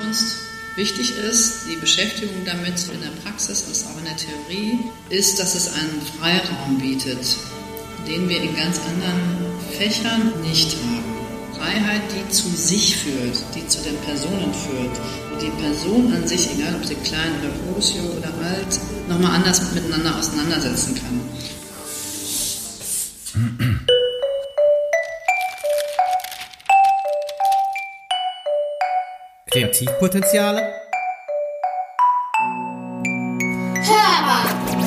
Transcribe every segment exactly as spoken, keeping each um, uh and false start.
Kunst wichtig ist, die Beschäftigung damit in der Praxis als auch in der Theorie, ist, dass es einen Freiraum bietet, den wir in ganz anderen Fächern nicht haben. Freiheit, die zu sich führt, die zu den Personen führt, wo die Person an sich, egal ob sie klein oder groß, jung oder alt, nochmal anders miteinander auseinandersetzen kann. Kreativpotenziale? Hörbar!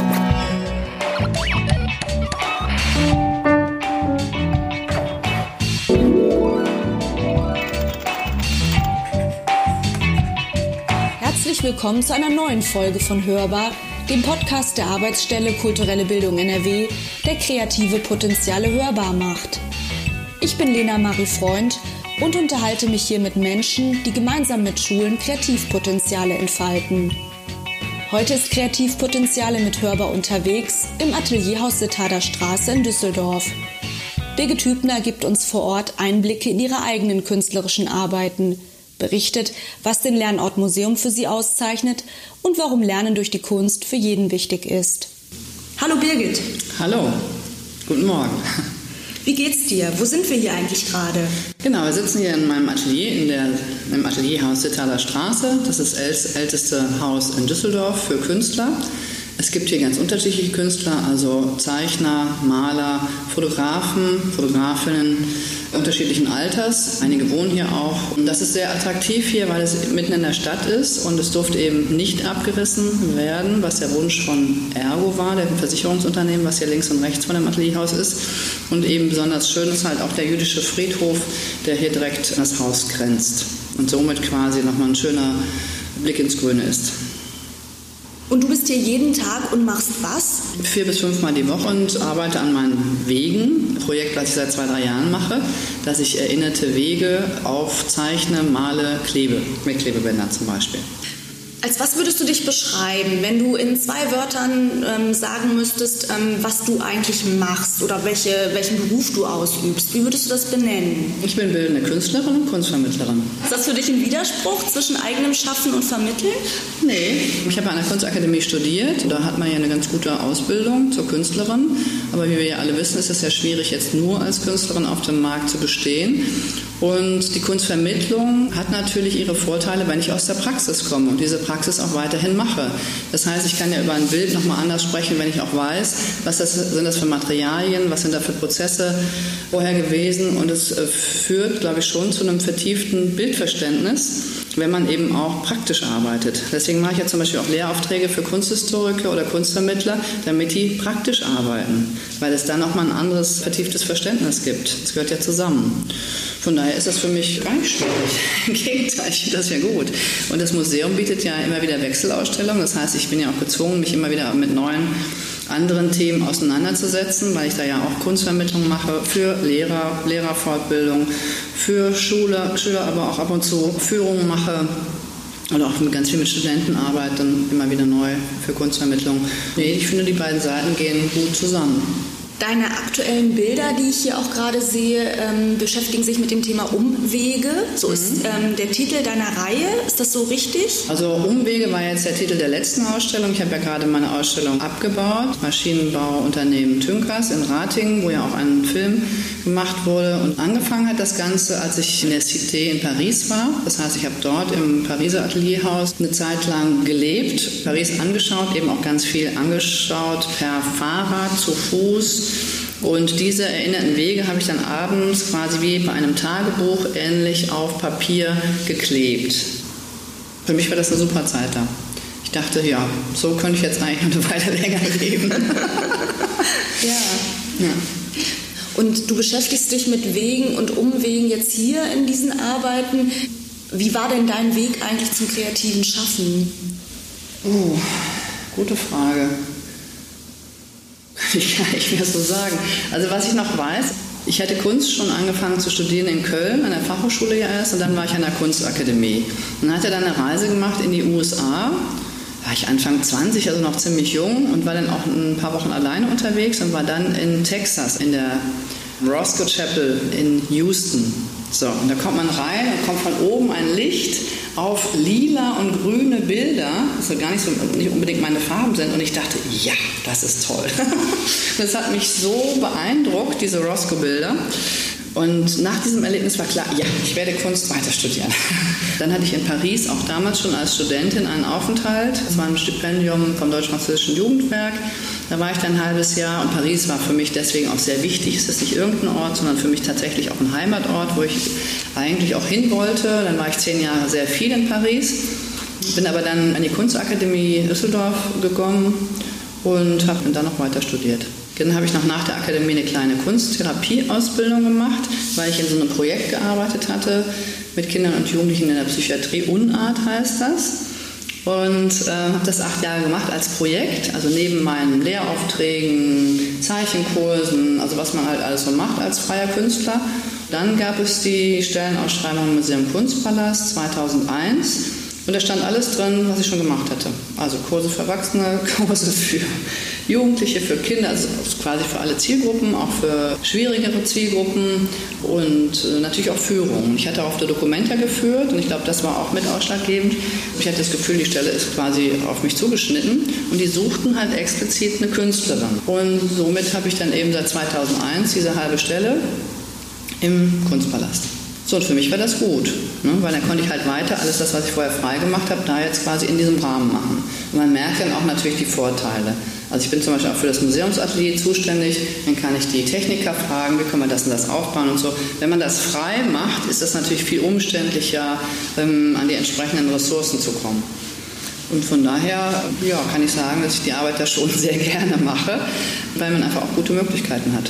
Herzlich willkommen zu einer neuen Folge von Hörbar, dem Podcast der Arbeitsstelle Kulturelle Bildung N R W, der kreative Potenziale hörbar macht. Ich bin Lena Marie Freund und unterhalte mich hier mit Menschen, die gemeinsam mit Schulen Kreativpotenziale entfalten. Heute ist Kreativpotenziale mit Hörbar unterwegs im Atelierhaus Sittharder Straße in Düsseldorf. Birgit Hübner gibt uns vor Ort Einblicke in ihre eigenen künstlerischen Arbeiten, berichtet, was den Lernort Museum für sie auszeichnet und warum Lernen durch die Kunst für jeden wichtig ist. Hallo Birgit. Hallo, guten Morgen. Wie geht's dir? Wo sind wir hier eigentlich gerade? Genau, wir sitzen hier in meinem Atelier, in der, im Atelierhaus Sittharder Straße. Das ist das älteste Haus in Düsseldorf für Künstler. Es gibt hier ganz unterschiedliche Künstler, also Zeichner, Maler, Fotografen, Fotografinnen unterschiedlichen Alters. Einige wohnen hier auch. Und das ist sehr attraktiv hier, weil es mitten in der Stadt ist und es durfte eben nicht abgerissen werden, was der Wunsch von Ergo war, dem Versicherungsunternehmen, was hier links und rechts von dem Atelierhaus ist. Und eben besonders schön ist halt auch der jüdische Friedhof, der hier direkt an das Haus grenzt und somit quasi nochmal ein schöner Blick ins Grüne ist. Und du bist hier jeden Tag und machst was? Vier bis fünfmal die Woche und arbeite an meinen Wegen. Ein Projekt, was ich seit zwei, drei Jahren mache, dass ich erinnerte Wege aufzeichne, male, klebe. Mit Klebebändern zum Beispiel. Als was würdest du dich beschreiben, wenn du in zwei Wörtern ähm, sagen müsstest, ähm, was du eigentlich machst oder welche, welchen Beruf du ausübst? Wie würdest du das benennen? Ich bin bildende Künstlerin und Kunstvermittlerin. Ist das für dich ein Widerspruch zwischen eigenem Schaffen und Vermitteln? Nee, ich habe an der Kunstakademie studiert. Da hat man ja eine ganz gute Ausbildung zur Künstlerin. Aber wie wir ja alle wissen, ist es ja schwierig, jetzt nur als Künstlerin auf dem Markt zu bestehen. Und die Kunstvermittlung hat natürlich ihre Vorteile, wenn ich aus der Praxis komme und diese Praxis auch weiterhin mache. Das heißt, ich kann ja über ein Bild nochmal anders sprechen, wenn ich auch weiß, was das, sind das für Materialien, was sind da für Prozesse vorher gewesen. Und es führt, glaube ich, schon zu einem vertieften Bildverständnis, wenn man eben auch praktisch arbeitet. Deswegen mache ich ja zum Beispiel auch Lehraufträge für Kunsthistoriker oder Kunstvermittler, damit die praktisch arbeiten, weil es dann auch mal ein anderes vertieftes Verständnis gibt. Das gehört ja zusammen. Von daher ist das für mich gar nicht schwierig. Im Gegenteil, ich finde das ja gut. Und das Museum bietet ja immer wieder Wechselausstellungen. Das heißt, ich bin ja auch gezwungen, mich immer wieder mit neuen anderen Themen auseinanderzusetzen, weil ich da ja auch Kunstvermittlung mache für Lehrer, Lehrerfortbildung, für Schule, Schüler, aber auch ab und zu Führungen mache. Oder auch mit ganz viel mit Studenten arbeite, dann immer wieder neu für Kunstvermittlung. Nee, ich finde, die beiden Seiten gehen gut zusammen. Deine aktuellen Bilder, die ich hier auch gerade sehe, ähm, beschäftigen sich mit dem Thema Umwege. So mhm. ist ähm, der Titel deiner Reihe. Ist das so richtig? Also Umwege war jetzt der Titel der letzten Ausstellung. Ich habe ja gerade meine Ausstellung abgebaut. Maschinenbauunternehmen Tünkers in Ratingen, wo ja auch ein Film gemacht wurde. Und angefangen hat das Ganze, als ich in der Cité in Paris war. Das heißt, ich habe dort im Pariser Atelierhaus eine Zeit lang gelebt, Paris angeschaut, eben auch ganz viel angeschaut, per Fahrrad, zu Fuß. Und diese erinnerten Wege habe ich dann abends quasi wie bei einem Tagebuch ähnlich auf Papier geklebt. Für mich war das eine super Zeit da. Ich dachte, ja, so könnte ich jetzt eigentlich noch eine Weile länger leben. ja. ja. Und du beschäftigst dich mit Wegen und Umwegen jetzt hier in diesen Arbeiten. Wie war denn dein Weg eigentlich zum kreativen Schaffen? Oh, gute Frage. Ich kann nicht mehr so sagen. Also was ich noch weiß, ich hatte Kunst schon angefangen zu studieren in Köln, an der Fachhochschule ja erst, und dann war ich an der Kunstakademie. Und dann hat er dann eine Reise gemacht in die U S A. War ich Anfang zwanzig, also noch ziemlich jung, und war dann auch ein paar Wochen alleine unterwegs und war dann in Texas, in der Roscoe Chapel in Houston. So, und da kommt man rein und kommt von oben ein Licht auf lila und grüne Bilder, das gar nicht, so, nicht unbedingt meine Farben sind. Und ich dachte, ja, das ist toll. Das hat mich so beeindruckt, diese Roscoe-Bilder. Und nach diesem Erlebnis war klar, ja, ich werde Kunst weiter studieren. Dann hatte ich in Paris auch damals schon als Studentin einen Aufenthalt. Das war ein Stipendium vom Deutsch-Französischen Jugendwerk. Da war ich dann ein halbes Jahr und Paris war für mich deswegen auch sehr wichtig. Es ist nicht irgendein Ort, sondern für mich tatsächlich auch ein Heimatort, wo ich eigentlich auch hin wollte. Dann war ich zehn Jahre sehr viel in Paris. Bin aber dann an die Kunstakademie Düsseldorf gekommen und habe dann noch weiter studiert. Dann habe ich noch nach der Akademie eine kleine Kunsttherapieausbildung gemacht, weil ich in so einem Projekt gearbeitet hatte mit Kindern und Jugendlichen in der Psychiatrie. Unart heißt das. Und äh, habe das acht Jahre gemacht als Projekt, also neben meinen Lehraufträgen, Zeichenkursen, also was man halt alles so macht als freier Künstler. Dann gab es die Stellenausschreibung im Museum Kunstpalast zweitausendeins. Und da stand alles drin, was ich schon gemacht hatte. Also Kurse für Erwachsene, Kurse für Jugendliche, für Kinder, also quasi für alle Zielgruppen, auch für schwierigere Zielgruppen und äh, natürlich auch Führungen. Ich hatte auch der Documenta geführt und ich glaube, das war auch mit ausschlaggebend. Ich hatte das Gefühl, die Stelle ist quasi auf mich zugeschnitten und die suchten halt explizit eine Künstlerin. Und somit habe ich dann eben seit zweitausendeins diese halbe Stelle im Kunstpalast. So, und für mich war das gut, ne? Weil dann konnte ich halt weiter alles das, was ich vorher frei gemacht habe, da jetzt quasi in diesem Rahmen machen. Und man merkt dann auch natürlich die Vorteile. Also ich bin zum Beispiel auch für das Museumsatelier zuständig, dann kann ich die Techniker fragen, wie können wir das und das aufbauen und so. Wenn man das frei macht, ist das natürlich viel umständlicher, ähm, an die entsprechenden Ressourcen zu kommen. Und von daher ja, kann ich sagen, dass ich die Arbeit da schon sehr gerne mache, weil man einfach auch gute Möglichkeiten hat.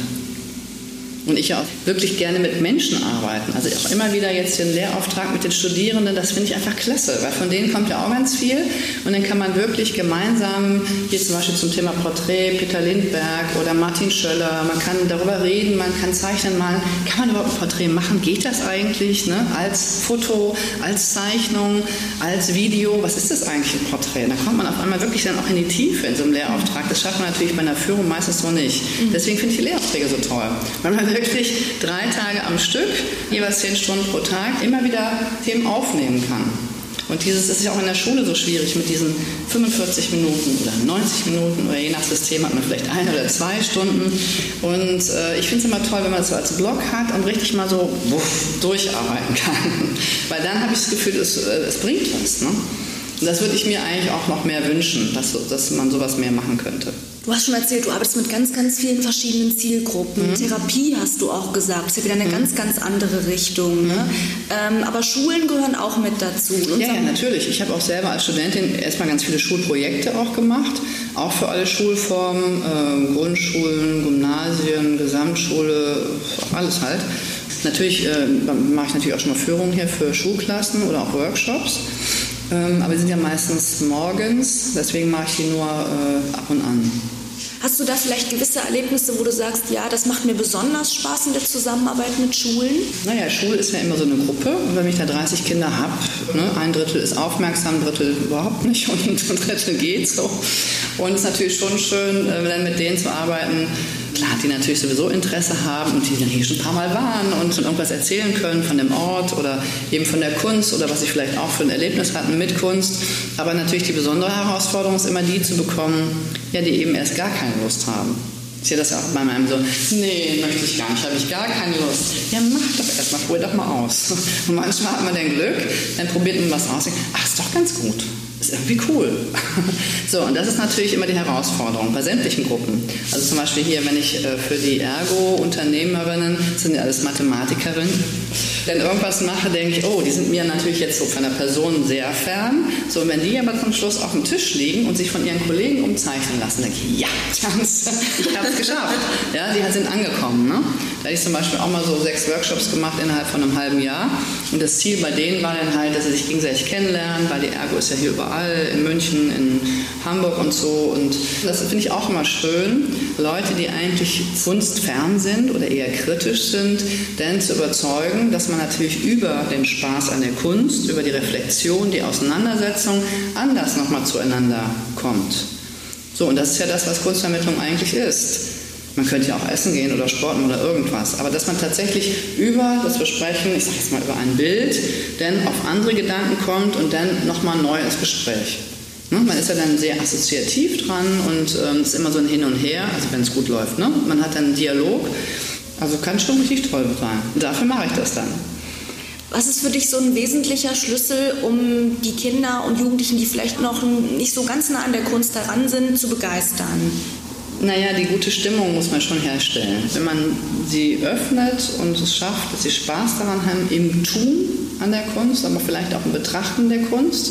Und ich ja auch wirklich gerne mit Menschen arbeiten. Also auch immer wieder jetzt den Lehrauftrag mit den Studierenden, das finde ich einfach klasse, weil von denen kommt ja auch ganz viel. Und dann kann man wirklich gemeinsam, hier zum Beispiel zum Thema Porträt, Peter Lindbergh oder Martin Schöller, man kann darüber reden, man kann zeichnen mal, kann man überhaupt ein Porträt machen? Geht das eigentlich? Ne? Als Foto, als Zeichnung, als Video, was ist das eigentlich ein Porträt? Da kommt man auf einmal wirklich dann auch in die Tiefe in so einem Lehrauftrag. Das schafft man natürlich bei einer Führung meistens so nicht. Deswegen finde ich die Lehraufträge so toll. Weil man wirklich drei Tage am Stück, jeweils zehn Stunden pro Tag, immer wieder Themen aufnehmen kann. Und dieses ist ja auch in der Schule so schwierig mit diesen fünfundvierzig Minuten oder neunzig Minuten oder je nach System hat man vielleicht ein oder zwei Stunden. Und äh, ich finde es immer toll, wenn man es so als Block hat und richtig mal so wuff, durcharbeiten kann. Weil dann habe ich das Gefühl, es, äh, es bringt was. Ne? Und das würde ich mir eigentlich auch noch mehr wünschen, dass, dass man sowas mehr machen könnte. Du hast schon erzählt, du arbeitest mit ganz, ganz vielen verschiedenen Zielgruppen. Mhm. Therapie hast du auch gesagt. Das ist ja wieder eine mhm. ganz, ganz andere Richtung. Ne? Mhm. Ähm, aber Schulen gehören auch mit dazu. Ja, ja, natürlich. Ich habe auch selber als Studentin erstmal ganz viele Schulprojekte auch gemacht. Auch für alle Schulformen, äh, Grundschulen, Gymnasien, Gesamtschule, alles halt. Natürlich äh, mache ich natürlich auch schon mal Führungen hier für Schulklassen oder auch Workshops. Ähm, aber die sind ja meistens morgens, deswegen mache ich die nur äh, ab und an. Hast du da vielleicht gewisse Erlebnisse, wo du sagst, ja, das macht mir besonders Spaß in der Zusammenarbeit mit Schulen? Naja, Schule ist ja immer so eine Gruppe. Und wenn ich da dreißig Kinder habe, ne, ein Drittel ist aufmerksam, ein Drittel überhaupt nicht und ein Drittel geht so. Und es ist natürlich schon schön, dann mit denen zu arbeiten. Klar, die natürlich sowieso Interesse haben und die dann hier schon ein paar Mal waren und schon irgendwas erzählen können von dem Ort oder eben von der Kunst oder was sie vielleicht auch für ein Erlebnis hatten mit Kunst. Aber natürlich die besondere Herausforderung ist immer die zu bekommen, ja, die eben erst gar keine Lust haben. Ich sehe das ja auch bei meinem so, nee, möchte ich gar nicht, habe ich gar keine Lust. Ja, mach doch erst mal, probier doch mal aus. Und manchmal hat man dann Glück, dann probiert man was aus und denkt, ach, ist doch ganz gut. Ist irgendwie cool. So, und das ist natürlich immer die Herausforderung bei sämtlichen Gruppen. Also zum Beispiel hier, wenn ich äh, für die Ergo-Unternehmerinnen, das sind ja alles Mathematikerinnen, dann irgendwas mache, denke ich, oh, die sind mir natürlich jetzt so von der Person sehr fern. So, und wenn die aber zum Schluss auf dem Tisch liegen und sich von ihren Kollegen umzeichnen lassen, denke ich, ja, ich habe es geschafft. Ja, die sind angekommen. Ne? Da hatte ich zum Beispiel auch mal so sechs Workshops gemacht innerhalb von einem halben Jahr. Und das Ziel bei denen war dann halt, dass sie sich gegenseitig kennenlernen, weil die Ergo ist ja hier überall, in München, in Hamburg und so. Und das finde ich auch immer schön, Leute, die eigentlich kunstfern sind oder eher kritisch sind, dann zu überzeugen, dass man natürlich über den Spaß an der Kunst, über die Reflexion, die Auseinandersetzung anders nochmal zueinander kommt. So, und das ist ja das, was Kunstvermittlung eigentlich ist. Man könnte ja auch essen gehen oder sporten oder irgendwas. Aber dass man tatsächlich über das Besprechen, ich sage jetzt mal über ein Bild, dann auf andere Gedanken kommt und dann nochmal neu ins Gespräch. Ne? Man ist ja dann sehr assoziativ dran und es ähm, ist immer so ein Hin und Her, also wenn es gut läuft. Ne? Man hat dann einen Dialog, also kann schon richtig toll sein. Und dafür mache ich das dann. Was ist für dich so ein wesentlicher Schlüssel, um die Kinder und Jugendlichen, die vielleicht noch nicht so ganz nah an der Kunst heran sind, zu begeistern? Naja, die gute Stimmung muss man schon herstellen. Wenn man sie öffnet und es schafft, dass sie Spaß daran haben, im Tun an der Kunst, aber vielleicht auch im Betrachten der Kunst,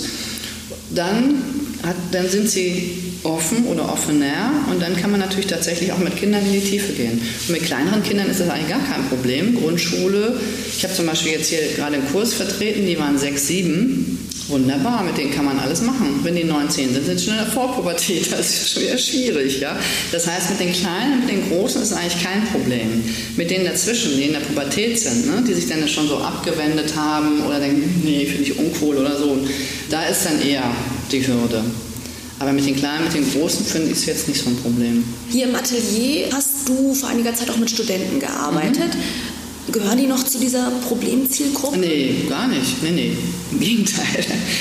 dann, hat, dann sind sie offen oder offener und dann kann man natürlich tatsächlich auch mit Kindern in die Tiefe gehen. Und mit kleineren Kindern ist das eigentlich gar kein Problem. Grundschule, ich habe zum Beispiel jetzt hier gerade einen Kurs vertreten, die waren sechs, sieben. Wunderbar, mit denen kann man alles machen. Wenn die neun, zehn sind, sind sie schon in der Vorpubertät. Das ist schon wieder schwierig. Ja? Das heißt, mit den Kleinen und mit den Großen ist eigentlich kein Problem. Mit denen dazwischen, die in der Pubertät sind, ne? Die sich dann schon so abgewendet haben oder denken, nee, finde ich uncool oder so, da ist dann eher die Hürde. Aber mit den Kleinen, mit den Großen finde ich es jetzt nicht so ein Problem. Hier im Atelier hast du vor einiger Zeit auch mit Studenten gearbeitet. Mhm. Gehören die noch zu dieser Problemzielgruppe? Nee, gar nicht. Nee, nee. Im Gegenteil.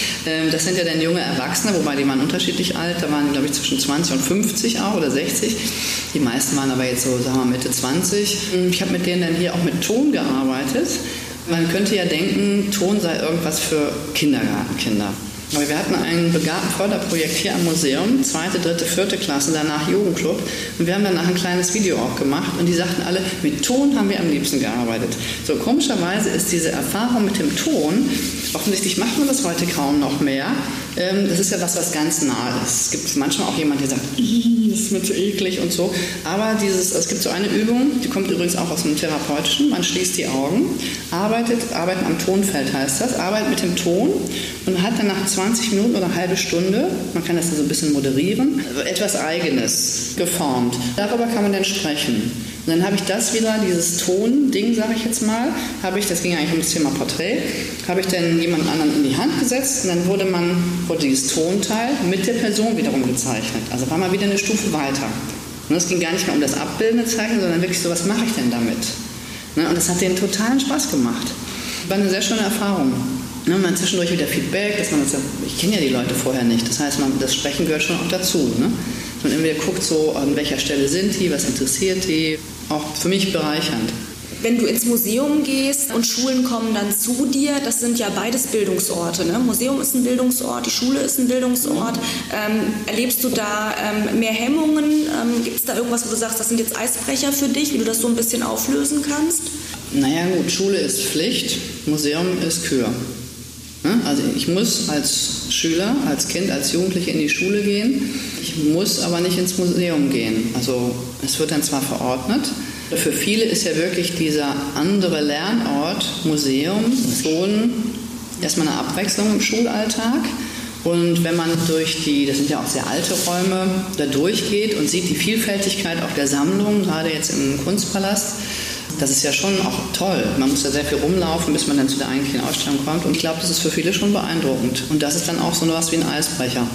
Das sind ja dann junge Erwachsene, wobei die waren unterschiedlich alt. Da waren die, glaube ich, zwischen zwanzig und fünfzig auch oder sechzig. Die meisten waren aber jetzt so, sagen wir mal, Mitte zwanzig. Ich habe mit denen dann hier auch mit Ton gearbeitet. Man könnte ja denken, Ton sei irgendwas für Kindergartenkinder. Aber wir hatten ein Begabtenförderprojekt hier am Museum, zweite, dritte, vierte Klasse, danach Jugendclub. Und wir haben danach ein kleines Video auch gemacht und die sagten alle, mit Ton haben wir am liebsten gearbeitet. So komischerweise ist diese Erfahrung mit dem Ton, offensichtlich macht man das heute kaum noch mehr, ähm, das ist ja was, was ganz nah ist. Es gibt manchmal auch jemand, der sagt, das ist mir zu eklig und so. Aber dieses, es gibt so eine Übung, die kommt übrigens auch aus dem Therapeutischen, man schließt die Augen, arbeitet, arbeiten am Tonfeld heißt das, arbeitet mit dem Ton und hat dann nach zwanzig Minuten oder eine halbe Stunde, man kann das dann so ein bisschen moderieren, etwas Eigenes geformt. Darüber kann man dann sprechen. Und dann habe ich das wieder, dieses Ton-Ding, sage ich jetzt mal, habe ich, das ging eigentlich um das Thema Porträt, habe ich dann jemand anderen in die Hand gesetzt und dann wurde man, wurde dieses Tonteil mit der Person wiederum gezeichnet. Also war man wieder eine Stufe weiter. Und es ging gar nicht mehr um das abbildende Zeichnen, sondern wirklich so, was mache ich denn damit? Und das hat denen totalen Spaß gemacht. War eine sehr schöne Erfahrung. Ne, man zwischendurch wieder Feedback, dass man das, ich kenne ja die Leute vorher nicht, das heißt, man, das Sprechen gehört schon auch dazu. Ne? Dass man immer wieder guckt, so, an welcher Stelle sind die, was interessiert die, auch für mich bereichernd. Wenn du ins Museum gehst und Schulen kommen dann zu dir, das sind ja beides Bildungsorte. Ne? Museum ist ein Bildungsort, die Schule ist ein Bildungsort. Ähm, erlebst du da ähm, mehr Hemmungen? Ähm, Gibt es da irgendwas, wo du sagst, das sind jetzt Eisbrecher für dich, wie du das so ein bisschen auflösen kannst? Naja gut, Schule ist Pflicht, Museum ist Kür. Also ich muss als Schüler, als Kind, als Jugendliche in die Schule gehen. Ich muss aber nicht ins Museum gehen. Also es wird dann zwar verordnet. Für viele ist ja wirklich dieser andere Lernort, Museum, schon erstmal eine Abwechslung im Schulalltag. Und wenn man durch die, das sind ja auch sehr alte Räume, da durchgeht und sieht die Vielfältigkeit auch der Sammlung, gerade jetzt im Kunstpalast, das ist ja schon auch toll. Man muss ja sehr viel rumlaufen, bis man dann zu der eigentlichen Ausstellung kommt. Und ich glaube, das ist für viele schon beeindruckend. Und das ist dann auch so etwas wie ein Eisbrecher.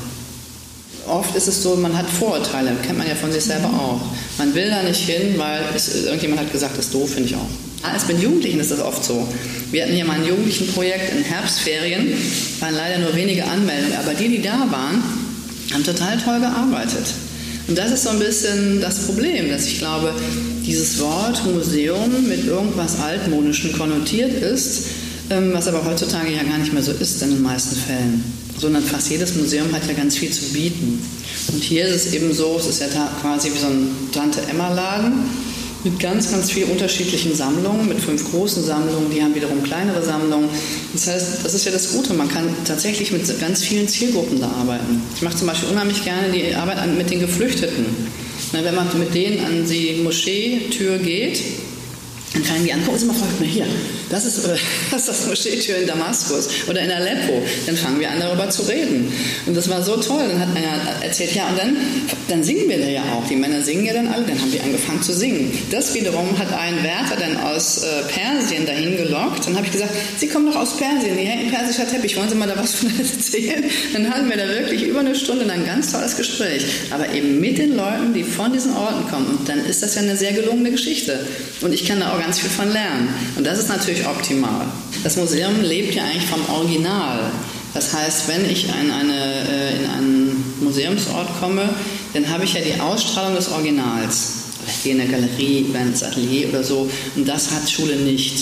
Oft ist es so, man hat Vorurteile, kennt man ja von sich selber auch. Man will da nicht hin, weil es, irgendjemand hat gesagt, das ist doof, finde ich auch. Als mit Jugendlichen ist das oft so. Wir hatten hier mal ein Jugendlichenprojekt in Herbstferien, waren leider nur wenige Anmeldungen, aber die, die da waren, haben total toll gearbeitet. Und das ist so ein bisschen das Problem, dass ich glaube, dieses Wort Museum mit irgendwas Altmodischem konnotiert ist, was aber heutzutage ja gar nicht mehr so ist in den meisten Fällen. Sondern fast jedes Museum hat ja ganz viel zu bieten. Und hier ist es eben so, es ist ja quasi wie so ein Tante-Emma-Laden mit ganz, ganz vielen unterschiedlichen Sammlungen, mit fünf großen Sammlungen, die haben wiederum kleinere Sammlungen. Das heißt, das ist ja das Gute, man kann tatsächlich mit ganz vielen Zielgruppen da arbeiten. Ich mache zum Beispiel unheimlich gerne die Arbeit mit den Geflüchteten. Wenn man mit denen an die Moscheetür geht, dann kann ich die angucken, Sie mal, folgt mir hier. das ist, das ist das Moscheetür in Damaskus oder in Aleppo. Dann fangen wir an, darüber zu reden. Und das war so toll. Dann hat einer erzählt, ja, und dann, dann singen wir da ja auch. Die Männer singen ja dann alle. Dann haben wir angefangen zu singen. Das wiederum hat einen Wärter dann aus äh, Persien dahin gelockt. Dann habe ich gesagt, Sie kommen doch aus Persien, hier hängt ein persischer Teppich. Wollen Sie mal da was von erzählen? Dann hatten wir da wirklich über eine Stunde ein ganz tolles Gespräch. Aber eben mit den Leuten, die von diesen Orten kommen. Und dann ist das ja eine sehr gelungene Geschichte. Und ich kann da auch ganz viel von lernen. Und das ist natürlich optimal. Das Museum lebt ja eigentlich vom Original. Das heißt, wenn ich in, eine, in einen Museumsort komme, dann habe ich ja die Ausstrahlung des Originals. Ich gehe in eine Galerie, ins Atelier oder so. Und das hat Schule nicht.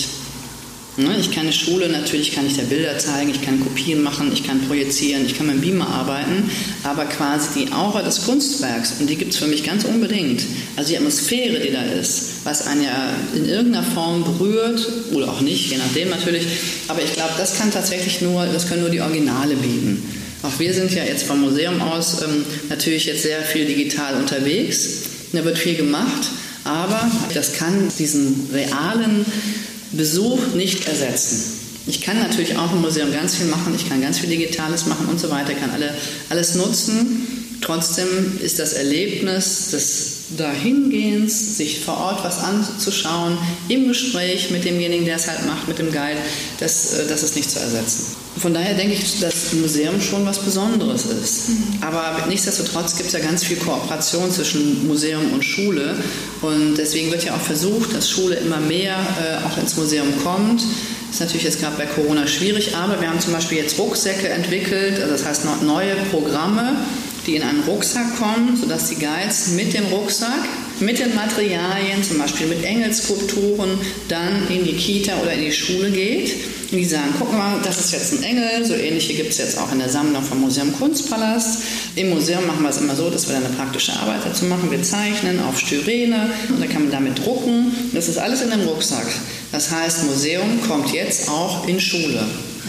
Ich kann eine Schule, natürlich kann ich da Bilder zeigen, ich kann Kopien machen, ich kann projizieren, ich kann mit dem Beamer arbeiten, aber quasi die Aura des Kunstwerks, und die gibt es für mich ganz unbedingt. Also die Atmosphäre, die da ist, was einen ja in irgendeiner Form berührt, oder auch nicht, je nachdem natürlich, aber ich glaube, das kann tatsächlich nur, das können nur die Originale bieten. Auch wir sind ja jetzt vom Museum aus ähm, natürlich jetzt sehr viel digital unterwegs, da wird viel gemacht, aber das kann diesen realen Besuch nicht ersetzen. Ich kann natürlich auch im Museum ganz viel machen, ich kann ganz viel Digitales machen und so weiter, kann alle, alles nutzen. Trotzdem ist das Erlebnis des Dahingehens, sich vor Ort was anzuschauen, im Gespräch mit demjenigen, der es halt macht, mit dem Guide, das, das ist nicht zu ersetzen. Von daher denke ich, dass ein Museum schon was Besonderes ist. Aber nichtsdestotrotz gibt es ja ganz viel Kooperation zwischen Museum und Schule. Und deswegen wird ja auch versucht, dass Schule immer mehr äh, auch ins Museum kommt. Das ist natürlich jetzt gerade bei Corona schwierig, aber wir haben zum Beispiel jetzt Rucksäcke entwickelt, also das heißt neue Programme, die in einen Rucksack kommen, sodass die Guides mit dem Rucksack, mit den Materialien, zum Beispiel mit Engelskulpturen, dann in die Kita oder in die Schule geht. Und die sagen, guck mal, das ist jetzt ein Engel, so ähnliche gibt es jetzt auch in der Sammlung vom Museum Kunstpalast. Im Museum machen wir es immer so, dass wir dann eine praktische Arbeit dazu machen. Wir zeichnen auf Styrene und dann kann man damit drucken. Das ist alles in einem Rucksack. Das heißt, Museum kommt jetzt auch in Schule.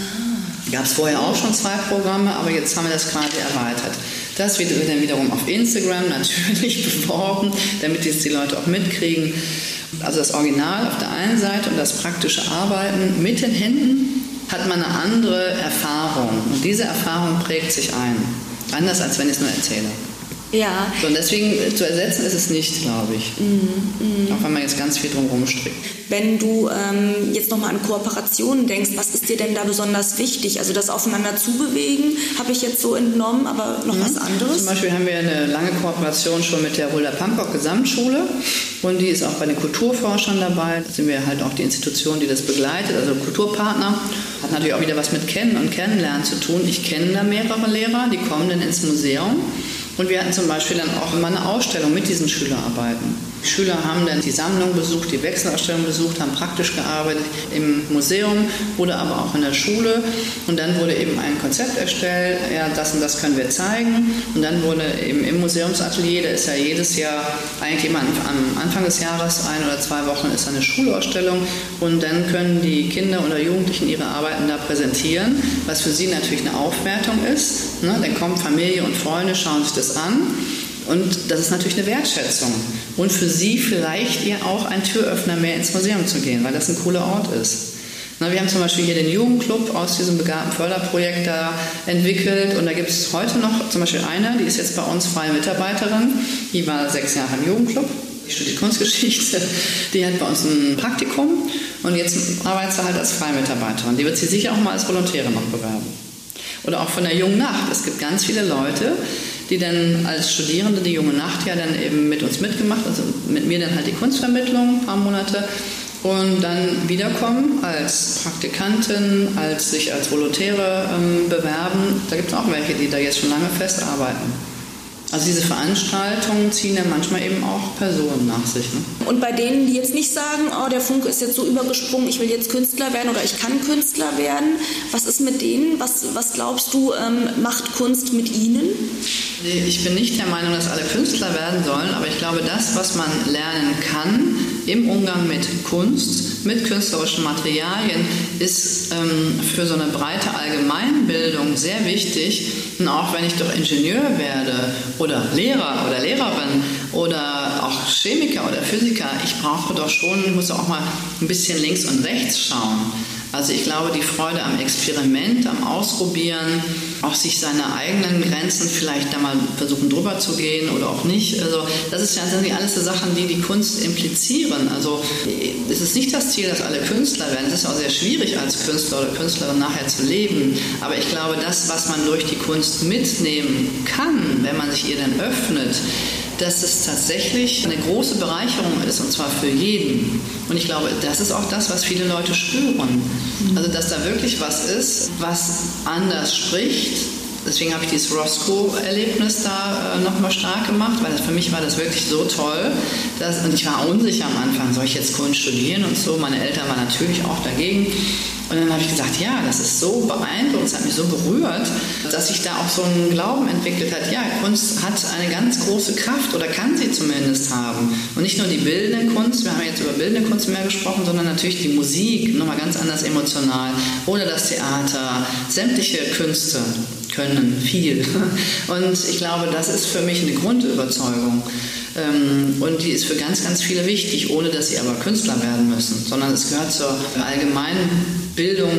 Gab es vorher auch schon zwei Programme, aber jetzt haben wir das quasi erweitert. Das wird dann wiederum auf Instagram natürlich beworben, damit jetzt die Leute auch mitkriegen. Also das Original auf der einen Seite und das praktische Arbeiten mit den Händen hat man eine andere Erfahrung. Und diese Erfahrung prägt sich ein. Anders, als wenn ich es nur erzähle. Ja. So, und deswegen zu ersetzen ist es nicht, glaube ich. Mm, mm. Auch wenn man jetzt ganz viel drum strickt. Wenn du ähm, jetzt nochmal an Kooperationen denkst, was ist dir denn da besonders wichtig? Also das Aufeinander zubewegen, habe ich jetzt so entnommen, aber noch mhm. was anderes? Zum Beispiel haben wir eine lange Kooperation schon mit der Rohler-Pankok Gesamtschule und die ist auch bei den Kulturforschern dabei. Da sind wir halt auch die Institution, die das begleitet, also Kulturpartner. Hat natürlich auch wieder was mit Kennen und Kennenlernen zu tun. Ich kenne da mehrere Lehrer, die kommen dann ins Museum. Und wir hatten zum Beispiel dann auch immer eine Ausstellung mit diesen Schülerarbeiten. Die Schüler haben dann die Sammlung besucht, die Wechselausstellung besucht, haben praktisch gearbeitet im Museum oder aber auch in der Schule. Und dann wurde eben ein Konzept erstellt, ja, das und das können wir zeigen. Und dann wurde eben im Museumsatelier, da ist ja jedes Jahr, eigentlich immer am Anfang des Jahres, ein oder zwei Wochen ist eine Schulausstellung. Und dann können die Kinder oder Jugendlichen ihre Arbeiten da präsentieren, was für sie natürlich eine Aufwertung ist. Ne? Dann kommen Familie und Freunde, schauen sich das an. Und das ist natürlich eine Wertschätzung. Und für sie vielleicht eher auch ein Türöffner mehr ins Museum zu gehen, weil das ein cooler Ort ist. Na, wir haben zum Beispiel hier den Jugendclub aus diesem begabten Förderprojekt da entwickelt. Und da gibt es heute noch zum Beispiel eine, die ist jetzt bei uns freie Mitarbeiterin. Die war sechs Jahre im Jugendclub. Die studiert Kunstgeschichte. Die hat bei uns ein Praktikum. Und jetzt arbeitet sie halt als freie Mitarbeiterin. Die wird sie sicher auch mal als Volontäre noch bewerben. Oder auch von der Jungen Nacht. Es gibt ganz viele Leute, die dann als Studierende die Junge Nacht ja dann eben mit uns mitgemacht, also mit mir dann halt die Kunstvermittlung, ein paar Monate, und dann wiederkommen als Praktikantin, als sich als Volontäre ähm, bewerben. Da gibt es auch welche, die da jetzt schon lange festarbeiten. Also diese Veranstaltungen ziehen dann manchmal eben auch Personen nach sich. Ne? Und bei denen, die jetzt nicht sagen, oh, der Funke ist jetzt so übergesprungen, ich will jetzt Künstler werden oder ich kann Künstler werden, was ist mit denen? Was, was glaubst du, ähm, macht Kunst mit ihnen? Ich bin nicht der Meinung, dass alle Künstler werden sollen, aber ich glaube, das, was man lernen kann im Umgang mit Kunst, mit künstlerischen Materialien, ist ähm, für so eine breite Allgemeinbildung sehr wichtig. Und auch wenn ich doch Ingenieur werde oder Lehrer oder Lehrerin oder auch Chemiker oder Physiker, ich brauche doch schon, ich muss auch mal ein bisschen links und rechts schauen. Also ich glaube, die Freude am Experiment, am Ausprobieren, auch sich seine eigenen Grenzen vielleicht da mal versuchen drüber zu gehen oder auch nicht. Also das ist ja, das sind alles so Sachen, die die Kunst implizieren. Also es ist nicht das Ziel, dass alle Künstler werden. Es ist auch sehr schwierig als Künstler oder Künstlerin nachher zu leben. Aber ich glaube, das, was man durch die Kunst mitnehmen kann, wenn man sich ihr dann öffnet, dass es tatsächlich eine große Bereicherung ist, und zwar für jeden. Und ich glaube, das ist auch das, was viele Leute spüren. Also, dass da wirklich was ist, was anders spricht. Deswegen habe ich dieses Roscoe-Erlebnis da äh, nochmal stark gemacht, weil das, für mich war das wirklich so toll. Dass, und ich war unsicher am Anfang, soll ich jetzt Kunst studieren und so. Meine Eltern waren natürlich auch dagegen. Und dann habe ich gesagt, ja, das ist so beeindruckend, es hat mich so berührt, dass sich da auch so ein Glauben entwickelt hat. Ja, Kunst hat eine ganz große Kraft oder kann sie zumindest haben. Und nicht nur die bildende Kunst, wir haben jetzt über bildende Kunst mehr gesprochen, sondern natürlich die Musik, nochmal ganz anders emotional. Oder das Theater, sämtliche Künste können viel. Und ich glaube, das ist für mich eine Grundüberzeugung. Und die ist für ganz, ganz viele wichtig, ohne dass sie aber Künstler werden müssen, sondern es gehört zur allgemeinen Bildung,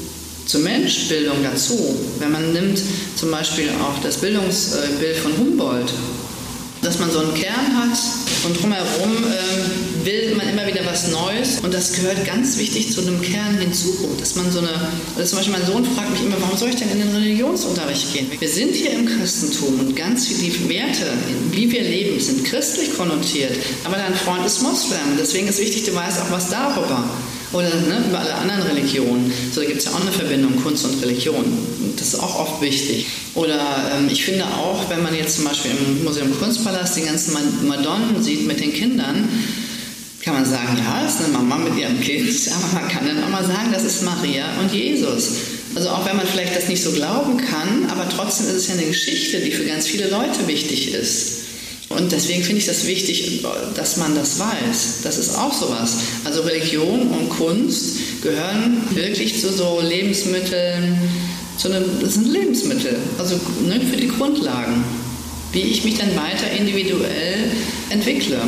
zur Menschbildung dazu. Wenn man nimmt zum Beispiel auch das Bildungsbild von Humboldt, dass man so einen Kern hat und drumherum äh, will man immer wieder was Neues und das gehört ganz wichtig zu einem Kern hinzu, dass man so eine, also zum Beispiel mein Sohn fragt mich immer, warum soll ich denn in den Religionsunterricht gehen? Wir sind hier im Christentum und ganz viele die Werte, wie wir leben, sind christlich konnotiert, aber dein Freund ist Moslem, deswegen ist wichtig, du weißt auch was darüber. Oder ne, über alle anderen Religionen. So, da gibt es ja auch eine Verbindung, Kunst und Religion. Das ist auch oft wichtig. Oder ähm, ich finde auch, wenn man jetzt zum Beispiel im Museum Kunstpalast die ganzen Madonnen sieht mit den Kindern, kann man sagen, ja, das ist eine Mama mit ihrem Kind. Aber man kann dann auch mal sagen, das ist Maria und Jesus. Also auch wenn man vielleicht das nicht so glauben kann, aber trotzdem ist es ja eine Geschichte, die für ganz viele Leute wichtig ist. Und deswegen finde ich das wichtig, dass man das weiß. Das ist auch sowas. Also Religion und Kunst gehören wirklich zu so Lebensmitteln, zu einem, das sind Lebensmittel, also ne, für die Grundlagen, wie ich mich dann weiter individuell entwickle.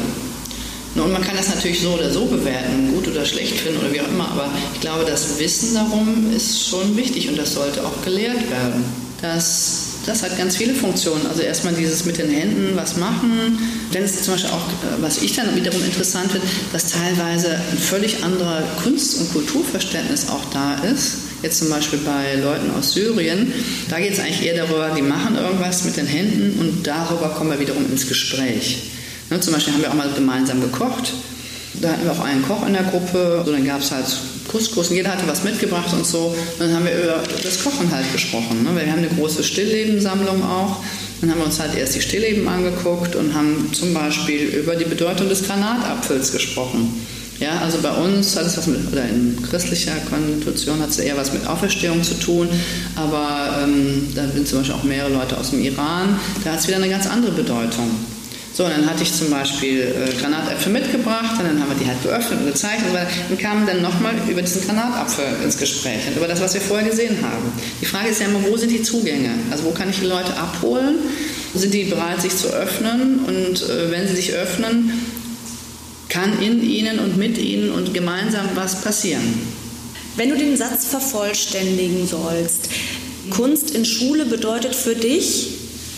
Und man kann das natürlich so oder so bewerten, gut oder schlecht finden oder wie auch immer, aber ich glaube, das Wissen darum ist schon wichtig und das sollte auch gelehrt werden. Das Das hat ganz viele Funktionen. Also erstmal dieses mit den Händen was machen. Dann ist zum Beispiel auch, was ich dann wiederum interessant finde, dass teilweise ein völlig anderer Kunst- und Kulturverständnis auch da ist. Jetzt zum Beispiel bei Leuten aus Syrien. Da geht es eigentlich eher darüber, die machen irgendwas mit den Händen und darüber kommen wir wiederum ins Gespräch. Ne, zum Beispiel haben wir auch mal gemeinsam gekocht. Da hatten wir auch einen Koch in der Gruppe. So, dann gab es halt Couscous und jeder hatte was mitgebracht und so. Und dann haben wir über das Kochen halt gesprochen. Ne? Weil wir haben eine große Stilllebensammlung auch. Dann haben wir uns halt erst die Stillleben angeguckt und haben zum Beispiel über die Bedeutung des Granatapfels gesprochen. Ja, also bei uns hat es was mit, oder in christlicher Konstitution hat es eher was mit Auferstehung zu tun, aber ähm, da sind zum Beispiel auch mehrere Leute aus dem Iran, da hat es wieder eine ganz andere Bedeutung. So, und dann hatte ich zum Beispiel äh, Granatäpfel mitgebracht und dann haben wir die halt geöffnet und gezeigt und dann kamen dann nochmal über diesen Granatapfel ins Gespräch und über das, was wir vorher gesehen haben. Die Frage ist ja immer, wo sind die Zugänge? Also wo kann ich die Leute abholen? Sind die bereit, sich zu öffnen? Und äh, wenn sie sich öffnen, kann in ihnen und mit ihnen und gemeinsam was passieren. Wenn du den Satz vervollständigen sollst, Kunst in Schule bedeutet für dich?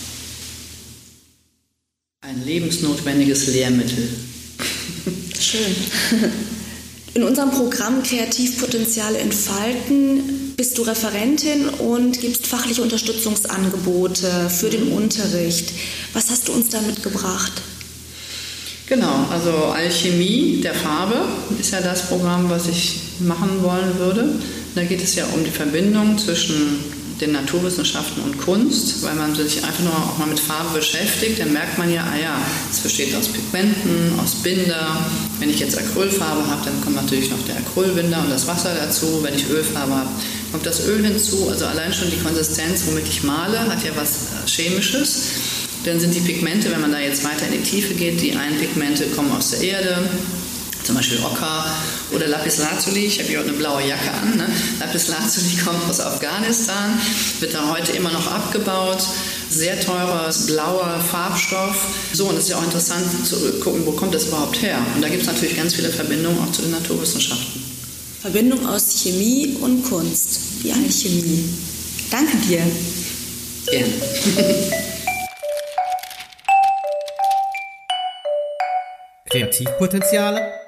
Ein lebensnotwendiges Lehrmittel. Schön. In unserem Programm Kreativpotenziale entfalten bist du Referentin und gibst fachliche Unterstützungsangebote für den Unterricht. Was hast du uns da mitgebracht? Genau, also Alchemie der Farbe ist ja das Programm, was ich machen wollen würde. Da geht es ja um die Verbindung zwischen den Naturwissenschaften und Kunst, weil man sich einfach nur auch mal mit Farbe beschäftigt, dann merkt man ja, ah ja, es besteht aus Pigmenten, aus Binder. Wenn ich jetzt Acrylfarbe habe, dann kommt natürlich noch der Acrylbinder und das Wasser dazu. Wenn ich Ölfarbe habe, kommt das Öl hinzu. Also allein schon die Konsistenz, womit ich male, hat ja was Chemisches. Dann sind die Pigmente, wenn man da jetzt weiter in die Tiefe geht, die einen Pigmente kommen aus der Erde, zum Beispiel Ocker oder Lapislazuli. Ich habe hier auch eine blaue Jacke an. Ne? Lapislazuli kommt aus Afghanistan, wird da heute immer noch abgebaut. sehr teurer, blauer Farbstoff. So, und es ist ja auch interessant zu gucken, wo kommt das überhaupt her? Und da gibt es natürlich ganz viele Verbindungen auch zu den Naturwissenschaften. Verbindung aus Chemie und Kunst, die Alchemie. Danke dir. Gerne. Kreativpotenziale